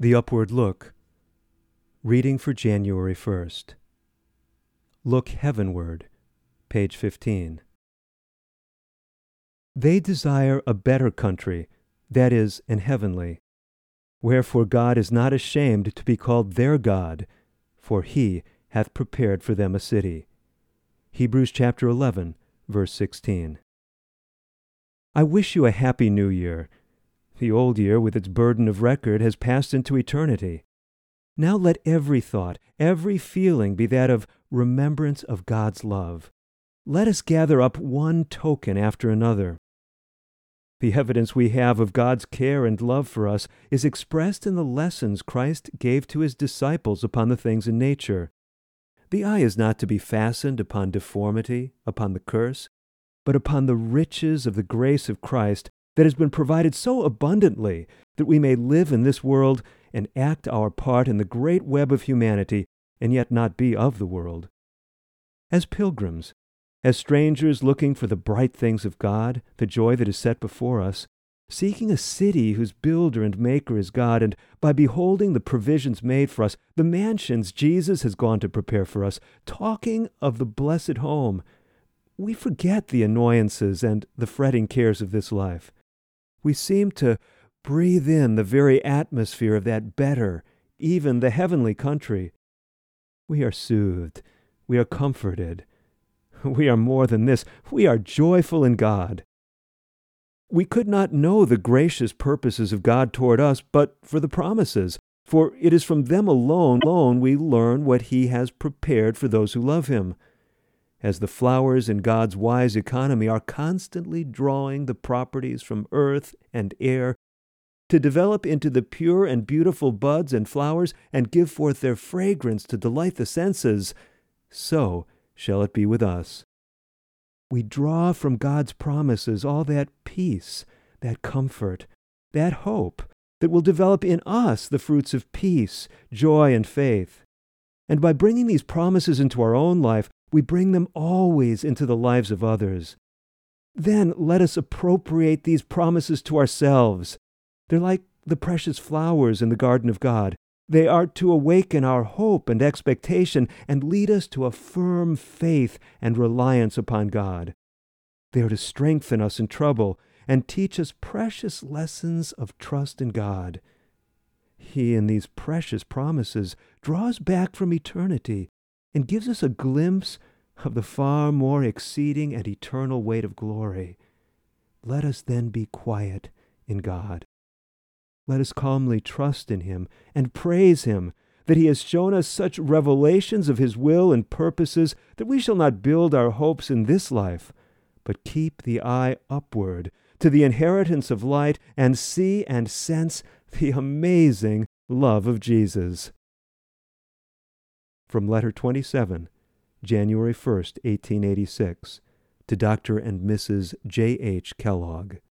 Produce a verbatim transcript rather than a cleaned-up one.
The Upward Look. Reading for January first. Look Heavenward, page fifteen. They desire a better country, that is, an heavenly. Wherefore God is not ashamed to be called their God, for he hath prepared for them a city. Hebrews chapter eleven, verse sixteen. I wish you a happy new year. The old year, with its burden of record, has passed into eternity. Now let every thought, every feeling be that of remembrance of God's love. Let us gather up one token after another. The evidence we have of God's care and love for us is expressed in the lessons Christ gave to his disciples upon the things in nature. The eye is not to be fastened upon deformity, upon the curse, but upon the riches of the grace of Christ that has been provided so abundantly that we may live in this world and act our part in the great web of humanity, and yet not be of the world. As pilgrims, as strangers looking for the bright things of God, the joy that is set before us, seeking a city whose builder and maker is God, and by beholding the provisions made for us, the mansions Jesus has gone to prepare for us, talking of the blessed home, we forget the annoyances and the fretting cares of this life. We seem to breathe in the very atmosphere of that better, even the heavenly country. We are soothed. We are comforted. We are more than this. We are joyful in God. We could not know the gracious purposes of God toward us but for the promises, for it is from them alone, alone we learn what he has prepared for those who love him. As the flowers in God's wise economy are constantly drawing the properties from earth and air to develop into the pure and beautiful buds and flowers and give forth their fragrance to delight the senses, so shall it be with us. We draw from God's promises all that peace, that comfort, that hope that will develop in us the fruits of peace, joy, and faith. And by bringing these promises into our own life, we bring them always into the lives of others. Then let us appropriate these promises to ourselves. They're like the precious flowers in the garden of God. They are to awaken our hope and expectation and lead us to a firm faith and reliance upon God. They are to strengthen us in trouble and teach us precious lessons of trust in God. He, in these precious promises, draws back from eternity and gives us a glimpse of the far more exceeding and eternal weight of glory. Let us then be quiet in God. Let us calmly trust in him and praise him that he has shown us such revelations of his will and purposes that we shall not build our hopes in this life, but keep the eye upward to the inheritance of light and see and sense the amazing love of Jesus. From Letter twenty-seven, January first, eighteen eighty-six, to Doctor and Missus J H Kellogg.